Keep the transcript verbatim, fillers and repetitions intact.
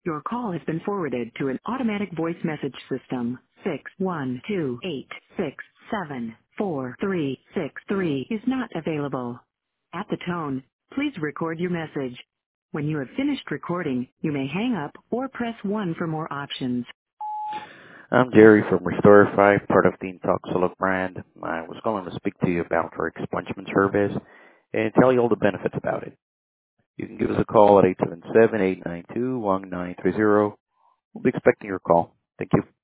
Your call has been forwarded to an automatic voice message system. Six one two eight six seven four three six three is not available. At the tone, please record your message. When you have finished recording, you may hang up or press one for more options. I'm Jerry from Restorify, part of the Intoxilog brand. I was going to speak to you about our expungement service and tell you all the benefits about it. You can give us a call at eight seven seven, eight nine two, one nine three zero. We'll be expecting your call. Thank you.